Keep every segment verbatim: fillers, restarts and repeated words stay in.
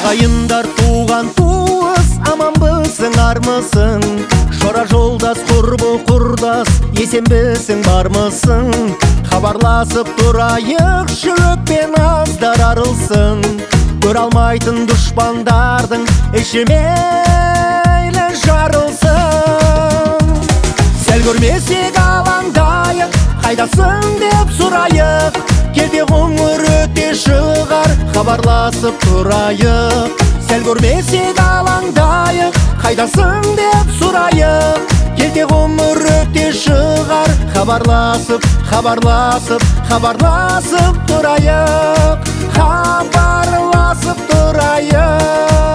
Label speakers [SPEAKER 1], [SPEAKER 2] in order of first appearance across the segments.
[SPEAKER 1] Ағайындар, туған туыс, аманбысың, армысың? Жора жолдас, құрбы құрдас, есенбісің, бармысың? Хабарласып тұрайық, жүрекпен аздар арылсын. Көр алмайтын дұшпандардың іші мейлі жарылсын. Сәл көрмесек алаңдайық, қайдасың деп сұрайық. Келде ғұмыр өте шығар, хабарласып тұрайық. Сәл көрмесек алаңдайық, қайдасың деп сұрайық. Келде ғұмыр өте шығар, хабарласып, хабарласып, хабарласып тұрайық. Хабарласып тұрайық.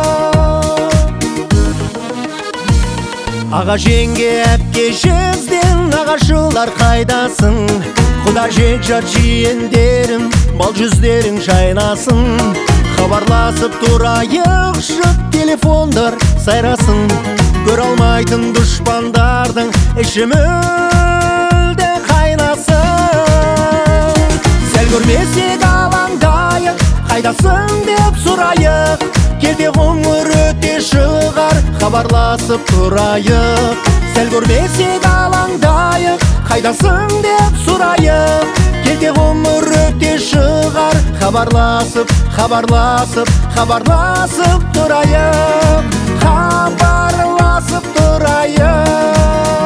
[SPEAKER 1] Аға жеңге, әпке жезден, нағашылар қайдасың? Құда жек жат жиендерім, бал жүздерің жайнасын. Хабарласып тұрайық, жұт телефондар сайрасын. Көр алмайтын дұшпандардың іші мүлде қайнасын. Сәл көрмесек алаңдайық, қайдасың деп сұрайық. Келде ғұмыр өте шығар, хабарласып тұрайық. Сәл көрмесек алаңдайық, қайдасың деп сұрайық. Келде ғұмыр өте шығар, хабарласып, хабарласып, хабарласып тұрайық. Хабарласып тұрайық.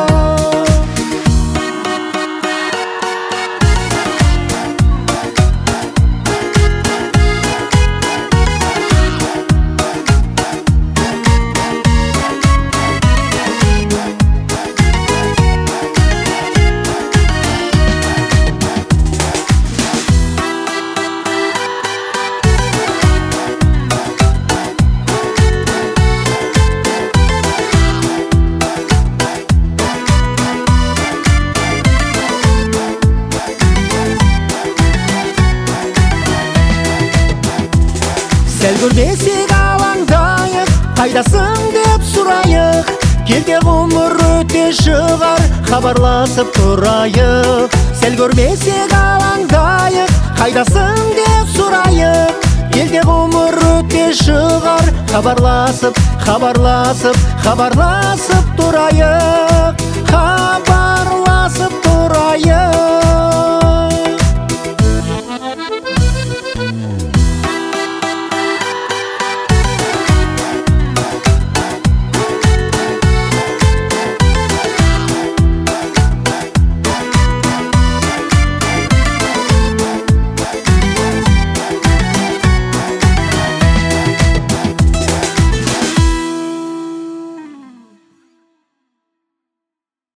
[SPEAKER 1] Сәл көрмесек алаңдайық, қайдасың деп сұрайық. Келде ғұмыр өте шығар, хабарласып тұрайық. Сәл көрмесек алаңдайық, қайдасың деп сұрайық. Келде ғұмыр өте шығар, хабарласып, хабарласып, хабарласып тұрайық. Хабарласып